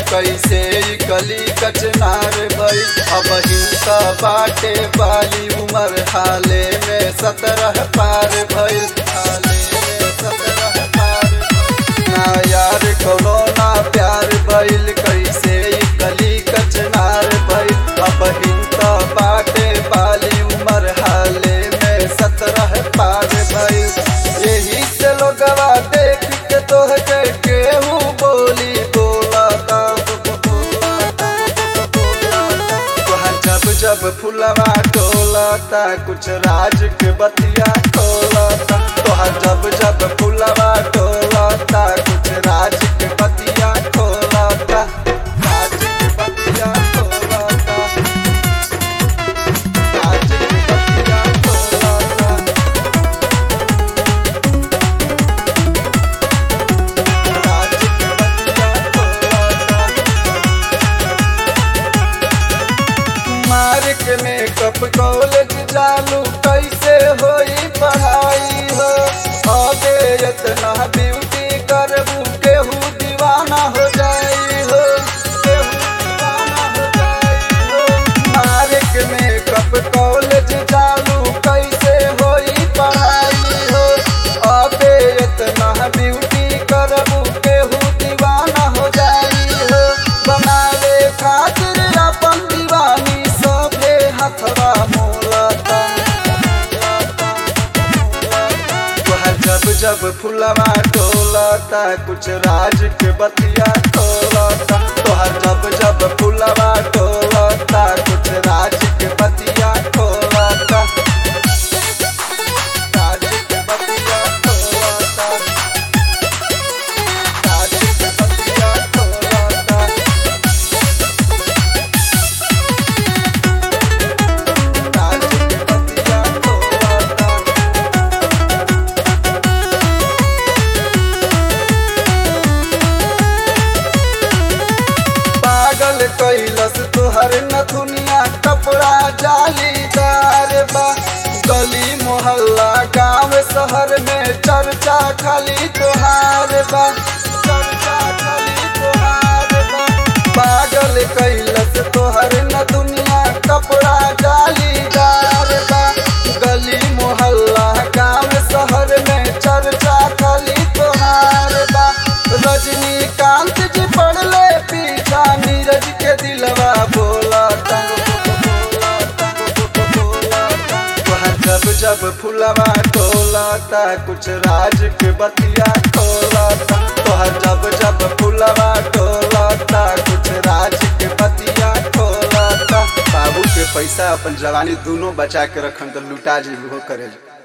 कैसे कली कचनार भई। अब हिंसा बाटे बाली उमर हाले में 17 पार भई। हाले में 17 पार ना यार कोनो ना प्यार भइल कैसे कली कचनार भई। अब हिंसा बाटे बाली उमर हाले में 17 पार भई। यही से लोगवा देख के तोहके केहू बोली बोलता। तोहर जब फुलवा टोलता कुछ राज के बतिया खोलता। तोहर जब फुलवा टोलता कुछ राज के बतिया खोलता। राज के बतिया खोलता। राज के बतिया खोलता। राज के बतिया खोलता। मार्क मेकअप कॉलेज चालू कैसे होई पढ़ाई हो। आगे इतना ब्यूटी करबू केहू दीवाना हो जाई हो। केहू दीवाना हो जाई हो। मार्क मेकअप कॉलेज चालू कैसे होई पढ़ाई हो। आगे इतना ब्यूटी करबू केहू दीवाना हो जाई हो। बनावे खातिर अपन दीवानी सबे हथवा मोलता। जब फुलवा टोलता कुछ राज के बतिया खोलता। तोहर जब फुलवा टोलता कुछ राज के बतिया खोलता। राज के बतिया खोलता। राज के बतिया खोलता। राज के बतिया खोलता। पागल कैलस तोहर नथुनिया कपड़ा जालीदार बा। गली मोहल्ला गांव शहर में चर्चा खाली तोहार बा। चर्चा खाली तोहार बा। पागल कैलस तोहर नथुनिया कपड़ा जालीदार बा। गली मोहल्ला गांव शहर में चर्चा खाली तोहार बा। रजनीकांत जी पढ़ले पीछा नीरज के दिलवा बोलता। जब फुलवा टोलता कुछ राज के बतिया खोलता। तोहर जब फुलवा टोलता कुछ राज के बतिया खोलता। बाबू के पैसा अपन जवानी दोनों बचा के रखन तो लुटा जी हो करे।